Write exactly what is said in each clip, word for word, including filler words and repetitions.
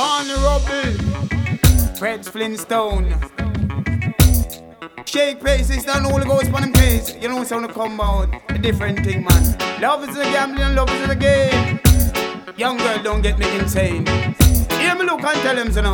Barney Rubble, Fred Flintstone, Shake places, don't Holy Ghost on them case. You know what's on the come out, a different thing, man. Love is a gambling and love is a game. Young girl, don't get me insane. Hear me look and tell him so now.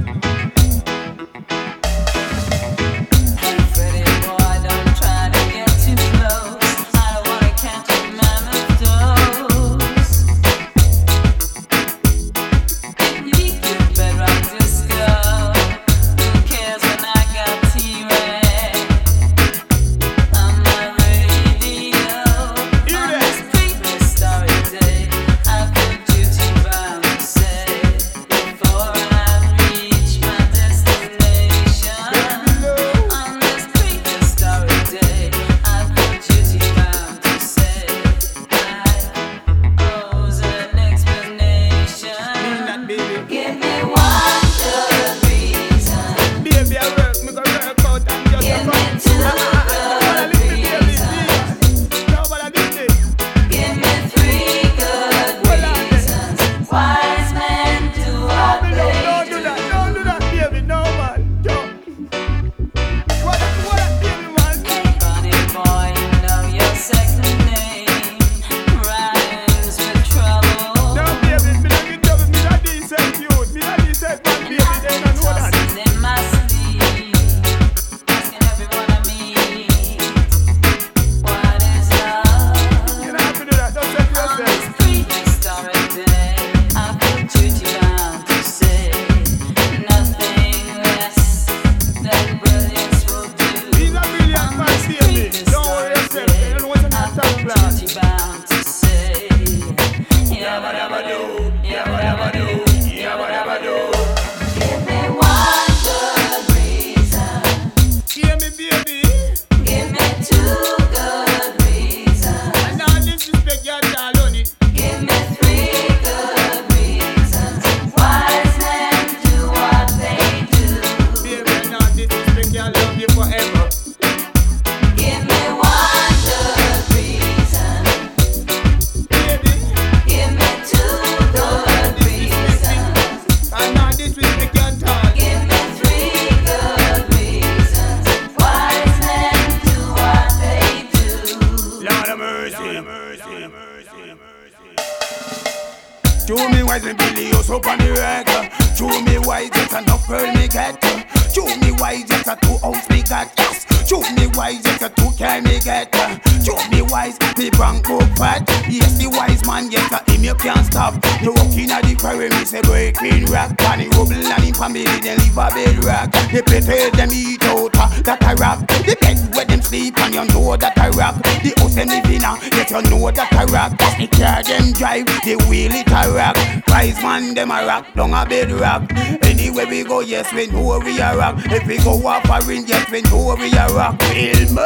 Show me why the Billy us up on the record. Show me why just enough girl me get. Show me why just a two ounce me got. Yes. Show me why just a two can me get. Show me why the bank book fat. Yes, the wise man get a him you can't stop. You walking at the quarry me say breaking rock. And he rubble and him family then leave a bed rock. The petty them eat out uh, that I rock. The bed where them sleep and you know that I rock. The house them live in uh, yet you know that I rock. That's the car them drive, the wheel it a rock. Wise man them a rock down a bed rock. Anywhere we go, yes we know we a rock. If we go off a ring, yes we know we a rock. Wilma,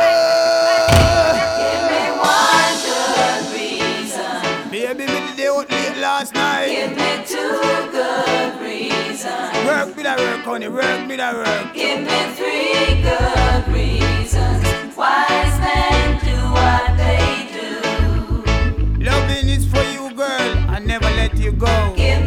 give me one good reason. Baby, me did out late last night. Give me two good reasons. Work me that work, honey, work me that work. Give me three good reasons. Wise men do what they do. Loving is for you, girl. I never let you go. Give